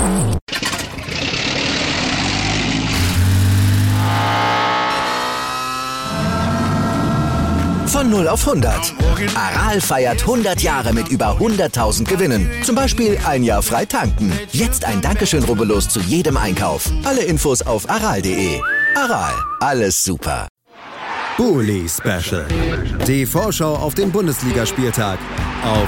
Von 0 auf 100. Aral feiert 100 Jahre mit über 100.000 Gewinnen. Zum Beispiel ein Jahr frei tanken. Jetzt ein Dankeschön, rubbellos zu jedem Einkauf. Alle Infos auf aral.de. Aral, alles super. Bully Special. Die Vorschau auf den Bundesligaspieltag auf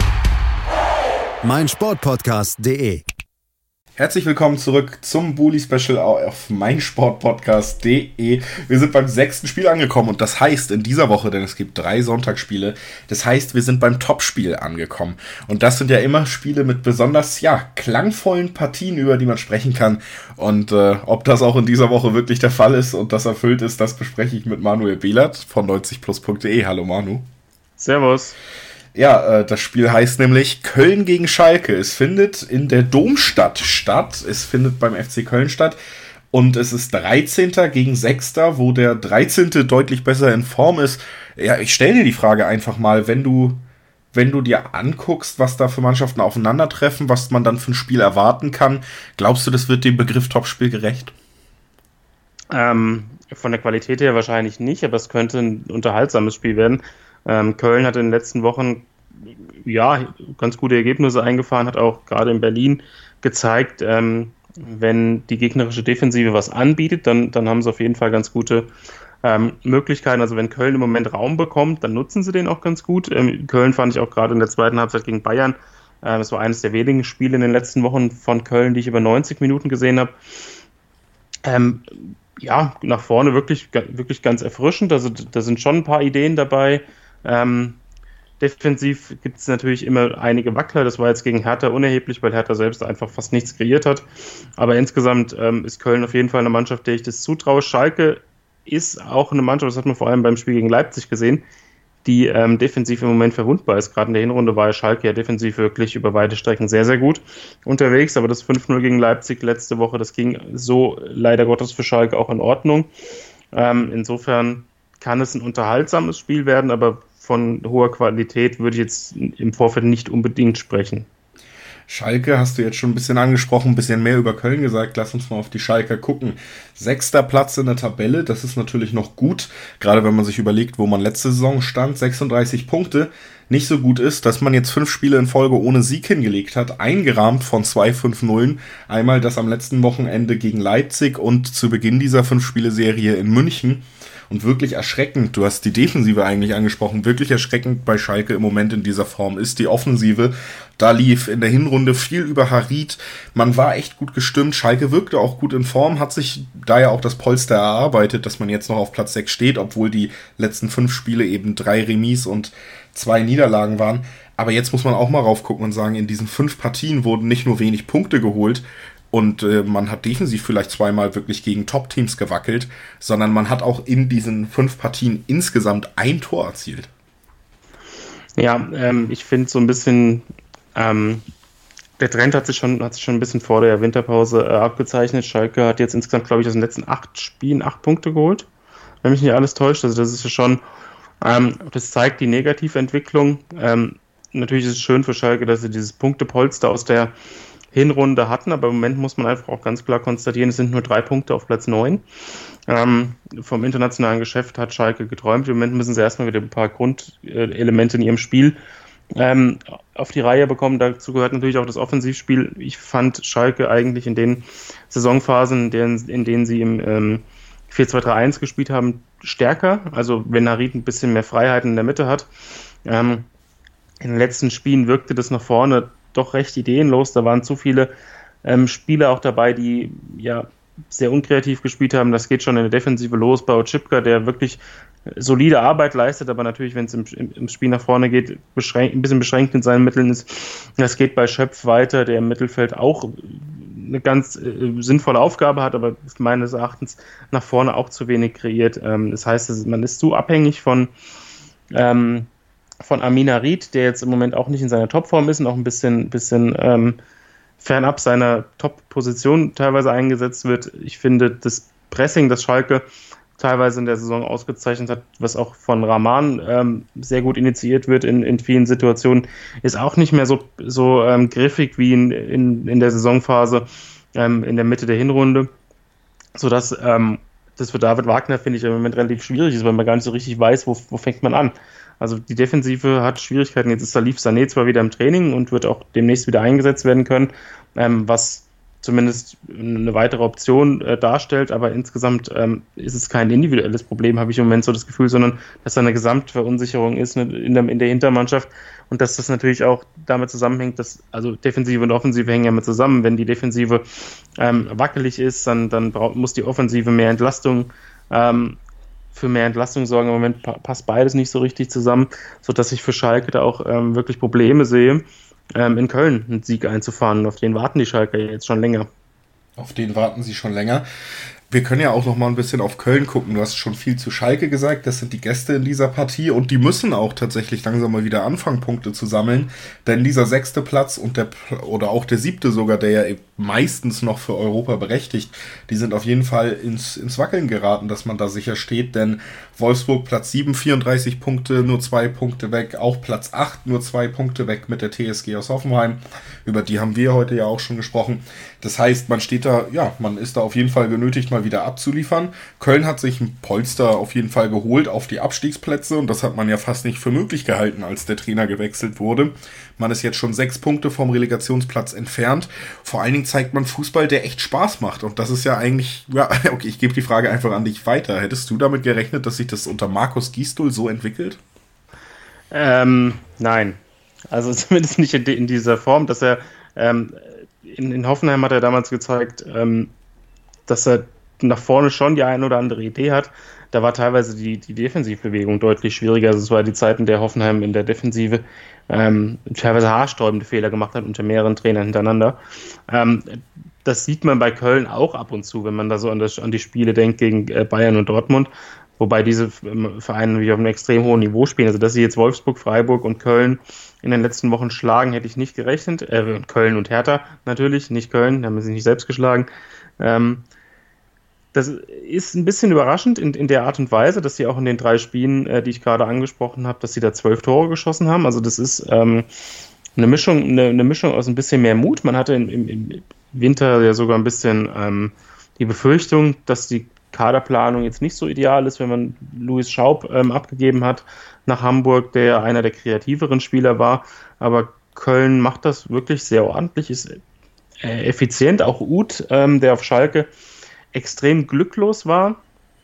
meinsportpodcast.de. Herzlich willkommen zurück zum Bully Special auf meinsportpodcast.de. Wir sind beim 6. Spiel angekommen und das heißt in dieser Woche, denn es gibt 3 Sonntagsspiele, das heißt, wir sind beim Topspiel angekommen. Und das sind ja immer Spiele mit besonders, klangvollen Partien, über die man sprechen kann. Und ob das auch in dieser Woche wirklich der Fall ist und das erfüllt ist, das bespreche ich mit Manuel Behlert von 90plus.de. Hallo Manu. Servus. Ja, das Spiel heißt nämlich Köln gegen Schalke. Es findet in der Domstadt statt. Es findet beim FC Köln statt. Und es ist 13. gegen 6., wo der 13. deutlich besser in Form ist. Ja, ich stelle dir die Frage einfach mal, wenn du dir anguckst, was da für Mannschaften aufeinandertreffen, was man dann für ein Spiel erwarten kann, glaubst du, das wird dem Begriff Topspiel gerecht? Von der Qualität her wahrscheinlich nicht, aber es könnte ein unterhaltsames Spiel werden. Köln hat in den letzten Wochen ganz gute Ergebnisse eingefahren, hat auch gerade in Berlin gezeigt, wenn die gegnerische Defensive was anbietet, dann haben sie auf jeden Fall ganz gute Möglichkeiten. Also wenn Köln im Moment Raum bekommt, dann nutzen sie den auch ganz gut. Köln fand ich auch gerade in der zweiten Halbzeit gegen Bayern. Das war eines der wenigen Spiele in den letzten Wochen von Köln, die ich über 90 Minuten gesehen habe. Nach vorne wirklich ganz erfrischend. Also da sind schon ein paar Ideen dabei. Defensiv gibt es natürlich immer einige Wackler. Das war jetzt gegen Hertha unerheblich, weil Hertha selbst einfach fast nichts kreiert hat. Aber insgesamt ist Köln auf jeden Fall eine Mannschaft, der ich das zutraue. Schalke ist auch eine Mannschaft, das hat man vor allem beim Spiel gegen Leipzig gesehen, die defensiv im Moment verwundbar ist. Gerade in der Hinrunde war Schalke ja defensiv wirklich über weite Strecken sehr, sehr gut unterwegs. Aber das 5-0 gegen Leipzig letzte Woche, das ging so leider Gottes für Schalke auch in Ordnung. Insofern kann es ein unterhaltsames Spiel werden, aber von hoher Qualität würde ich jetzt im Vorfeld nicht unbedingt sprechen. Schalke hast du jetzt schon ein bisschen angesprochen, ein bisschen mehr über Köln gesagt. Lass uns mal auf die Schalker gucken. 6. Platz in der Tabelle, das ist natürlich noch gut, gerade wenn man sich überlegt, wo man letzte Saison stand, 36 Punkte. Nicht so gut ist, dass man jetzt 5 Spiele in Folge ohne Sieg hingelegt hat, eingerahmt von 2 5-0. Einmal das am letzten Wochenende gegen Leipzig und zu Beginn dieser 5-Spiele-Serie in München. Und wirklich erschreckend, du hast die Defensive eigentlich angesprochen, wirklich erschreckend bei Schalke im Moment in dieser Form ist die Offensive. Da lief in der Hinrunde viel über Harit, man war echt gut gestimmt, Schalke wirkte auch gut in Form, hat sich da ja auch das Polster erarbeitet, dass man jetzt noch auf Platz 6 steht, obwohl die letzten 5 Spiele eben 3 Remis und 2 Niederlagen waren. Aber jetzt muss man auch mal raufgucken und sagen, in diesen 5 Partien wurden nicht nur wenig Punkte geholt, und man hat defensiv vielleicht zweimal wirklich gegen Top-Teams gewackelt, sondern man hat auch in diesen 5 Partien insgesamt ein Tor erzielt. Ja, ich finde so ein bisschen, der Trend hat sich schon ein bisschen vor der Winterpause abgezeichnet. Schalke hat jetzt insgesamt, glaube ich, aus den letzten 8 Spielen 8 Punkte geholt, wenn mich nicht alles täuscht. Also das ist ja schon, das zeigt die Negativentwicklung. Natürlich ist es schön für Schalke, dass sie dieses Punktepolster aus der Hinrunde hatten, aber im Moment muss man einfach auch ganz klar konstatieren, es sind nur 3 Punkte auf Platz 9. Vom internationalen Geschäft hat Schalke geträumt. Im Moment müssen sie erstmal wieder ein paar Grundelemente in ihrem Spiel auf die Reihe bekommen. Dazu gehört natürlich auch das Offensivspiel. Ich fand Schalke eigentlich in den Saisonphasen, in denen sie im 4-2-3-1 gespielt haben, stärker. Also wenn Harit ein bisschen mehr Freiheiten in der Mitte hat. In den letzten Spielen wirkte das nach vorne doch recht ideenlos. Da waren zu viele Spieler auch dabei, die sehr unkreativ gespielt haben. Das geht schon in der Defensive los bei Oczipka, der wirklich solide Arbeit leistet, aber natürlich, wenn es im Spiel nach vorne geht, ein bisschen beschränkt in seinen Mitteln ist. Das geht bei Schöpf weiter, der im Mittelfeld auch eine ganz sinnvolle Aufgabe hat, aber meines Erachtens nach vorne auch zu wenig kreiert. Das heißt, man ist zu abhängig von Amin Harit, der jetzt im Moment auch nicht in seiner Topform ist und auch ein bisschen fernab seiner Top-Position teilweise eingesetzt wird. Ich finde, das Pressing, das Schalke teilweise in der Saison ausgezeichnet hat, was auch von Rahman sehr gut initiiert wird in vielen Situationen, ist auch nicht mehr so griffig wie in der Saisonphase in der Mitte der Hinrunde, sodass das für David Wagner, finde ich, im Moment relativ schwierig ist, weil man gar nicht so richtig weiß, wo fängt man an. Also die Defensive hat Schwierigkeiten. Jetzt ist Salif Sané zwar wieder im Training und wird auch demnächst wieder eingesetzt werden können, was zumindest eine weitere Option darstellt, aber insgesamt ist es kein individuelles Problem, habe ich im Moment so das Gefühl, sondern dass da eine Gesamtverunsicherung ist in der Hintermannschaft und dass das natürlich auch damit zusammenhängt, dass also Defensive und Offensive hängen ja mit zusammen. Wenn die Defensive wackelig ist, dann muss die Offensive mehr Entlastung für mehr Entlastung sorgen. Im Moment passt beides nicht so richtig zusammen, sodass ich für Schalke da auch wirklich Probleme sehe, in Köln einen Sieg einzufahren. Auf den warten die Schalker jetzt schon länger. Auf den warten sie schon länger. Wir können ja auch noch mal ein bisschen auf Köln gucken. Du hast schon viel zu Schalke gesagt. Das sind die Gäste in dieser Partie und die müssen auch tatsächlich langsam mal wieder anfangen, Punkte zu sammeln. Denn dieser 6. Platz und oder auch der 7. sogar, der ja meistens noch für Europa berechtigt, die sind auf jeden Fall ins Wackeln geraten, dass man da sicher steht. Denn Wolfsburg Platz 7, 34 Punkte, nur 2 Punkte weg. Auch Platz 8, nur 2 Punkte weg mit der TSG aus Hoffenheim. Über die haben wir heute ja auch schon gesprochen. Das heißt, man ist da auf jeden Fall genötigt, mal wieder abzuliefern. Köln hat sich ein Polster auf jeden Fall geholt auf die Abstiegsplätze und das hat man ja fast nicht für möglich gehalten, als der Trainer gewechselt wurde. Man ist jetzt schon 6 Punkte vom Relegationsplatz entfernt. Vor allen Dingen zeigt man Fußball, der echt Spaß macht und das ist ja eigentlich, okay, ich gebe die Frage einfach an dich weiter. Hättest du damit gerechnet, dass sich das unter Markus Gisdol so entwickelt? Nein. Also zumindest nicht in dieser Form, dass er in Hoffenheim hat er damals gezeigt, dass er nach vorne schon die eine oder andere Idee hat. Da war teilweise die Defensivbewegung deutlich schwieriger. Also es war die Zeit, in der Hoffenheim in der Defensive teilweise haarsträubende Fehler gemacht hat unter mehreren Trainern hintereinander. Das sieht man bei Köln auch ab und zu, wenn man da so an die Spiele denkt gegen Bayern und Dortmund. Wobei diese Vereine natürlich auf einem extrem hohen Niveau spielen. Also dass sie jetzt Wolfsburg, Freiburg und Köln in den letzten Wochen schlagen, hätte ich nicht gerechnet. Köln und Hertha natürlich, nicht Köln, da haben sie sich nicht selbst geschlagen. Das ist ein bisschen überraschend in der Art und Weise, dass sie auch in den 3 Spielen, die ich gerade angesprochen habe, dass sie da 12 Tore geschossen haben. Also das ist eine Mischung aus ein bisschen mehr Mut. Man hatte im Winter ja sogar ein bisschen die Befürchtung, dass die Kaderplanung jetzt nicht so ideal ist, wenn man Louis Schaub abgegeben hat nach Hamburg, der ja einer der kreativeren Spieler war. Aber Köln macht das wirklich sehr ordentlich, ist effizient. Auch Uth, der auf Schalke extrem glücklos war,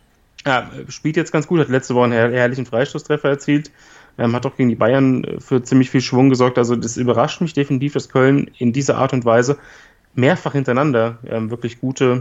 spielt jetzt ganz gut, hat letzte Woche einen herrlichen Freistoßtreffer erzielt, hat auch gegen die Bayern für ziemlich viel Schwung gesorgt. Also das überrascht mich definitiv, dass Köln in dieser Art und Weise mehrfach hintereinander wirklich gute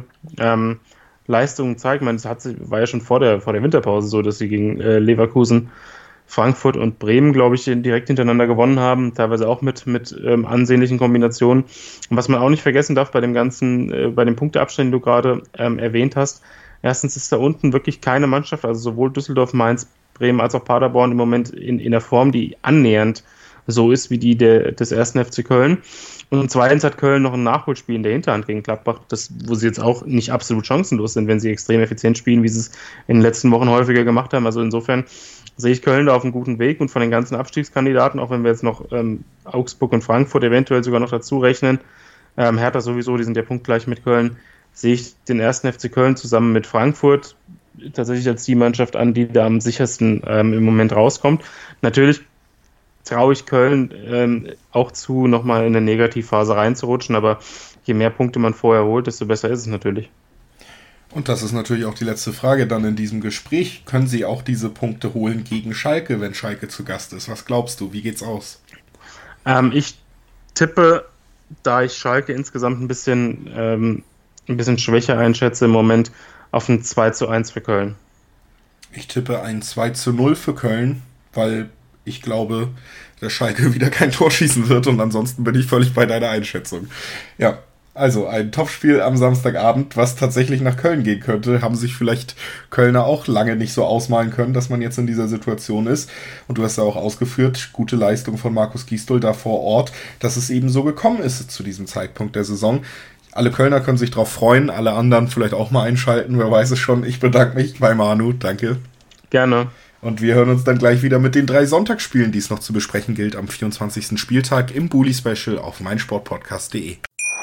Leistungen zeigt. Ich meine, war ja schon vor der Winterpause so, dass sie gegen Leverkusen, Frankfurt und Bremen, glaube ich, direkt hintereinander gewonnen haben, teilweise auch mit ansehnlichen Kombinationen. Und was man auch nicht vergessen darf bei dem ganzen, bei dem Punkteabstand, den du gerade erwähnt hast, erstens ist da unten wirklich keine Mannschaft, also sowohl Düsseldorf, Mainz, Bremen als auch Paderborn im Moment in der Form, die annähernd so ist wie die des 1. FC Köln. Und zweitens hat Köln noch ein Nachholspiel in der Hinterhand gegen Gladbach, wo sie jetzt auch nicht absolut chancenlos sind, wenn sie extrem effizient spielen, wie sie es in den letzten Wochen häufiger gemacht haben. Also insofern sehe ich Köln da auf einem guten Weg und von den ganzen Abstiegskandidaten, auch wenn wir jetzt noch Augsburg und Frankfurt eventuell sogar noch dazu rechnen, Hertha sowieso, die sind ja punktgleich mit Köln, sehe ich den 1. FC Köln zusammen mit Frankfurt tatsächlich als die Mannschaft an, die da am sichersten im Moment rauskommt. Natürlich traue ich Köln auch zu, nochmal in eine Negativphase reinzurutschen, aber je mehr Punkte man vorher holt, desto besser ist es natürlich. Und das ist natürlich auch die letzte Frage dann in diesem Gespräch. Können Sie auch diese Punkte holen gegen Schalke, wenn Schalke zu Gast ist? Was glaubst du? Wie geht's aus? Ich tippe, da ich Schalke insgesamt ein bisschen schwächer einschätze im Moment, auf ein 2:1 für Köln. Ich tippe ein 2:0 für Köln, weil ich glaube, der Schalke wieder kein Tor schießen wird und ansonsten bin ich völlig bei deiner Einschätzung. Ja, also ein Topspiel am Samstagabend, was tatsächlich nach Köln gehen könnte, haben sich vielleicht Kölner auch lange nicht so ausmalen können, dass man jetzt in dieser Situation ist. Und du hast ja auch ausgeführt, gute Leistung von Markus Gisdol da vor Ort, dass es eben so gekommen ist zu diesem Zeitpunkt der Saison. Alle Kölner können sich drauf freuen, alle anderen vielleicht auch mal einschalten, wer weiß es schon. Ich bedanke mich bei Manu, danke. Gerne. Und wir hören uns dann gleich wieder mit den 3 Sonntagsspielen, die es noch zu besprechen gilt, am 24. Spieltag im Bully-Special auf meinsportpodcast.de.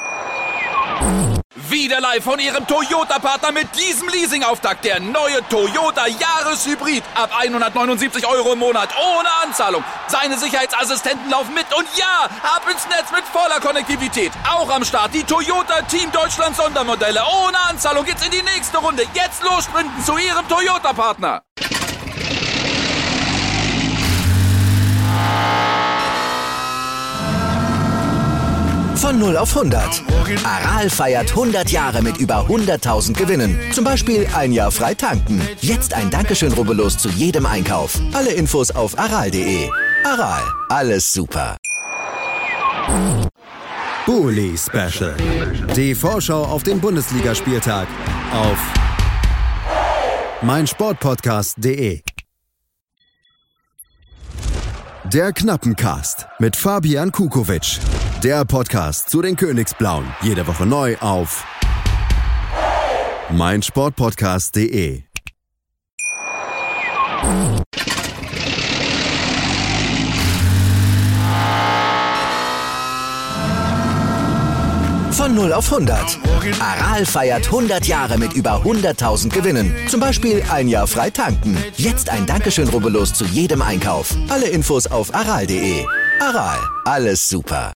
Wieder live von Ihrem Toyota-Partner mit diesem Leasing-Auftakt. Der neue Toyota Jahreshybrid. Ab 179 € im Monat. Ohne Anzahlung. Seine Sicherheitsassistenten laufen mit. Und ja, ab ins Netz mit voller Konnektivität. Auch am Start die Toyota Team Deutschland Sondermodelle. Ohne Anzahlung geht's in die nächste Runde. Jetzt los sprinten zu Ihrem Toyota-Partner. Von 0 auf 100. Aral feiert 100 Jahre mit über 100.000 Gewinnen. Zum Beispiel ein Jahr frei tanken. Jetzt ein Dankeschön, rubbellos zu jedem Einkauf. Alle Infos auf aral.de. Aral, alles super. Bully Special. Die Vorschau auf den Bundesligaspieltag auf meinsportpodcast.de. Der Knappencast mit Fabian Kukovic. Der Podcast zu den Königsblauen. Jede Woche neu auf meinsportpodcast.de. Von 0 auf 100. Aral feiert 100 Jahre mit über 100.000 Gewinnen. Zum Beispiel ein Jahr frei tanken. Jetzt ein Dankeschön, rubbellos zu jedem Einkauf. Alle Infos auf aral.de. Aral, alles super.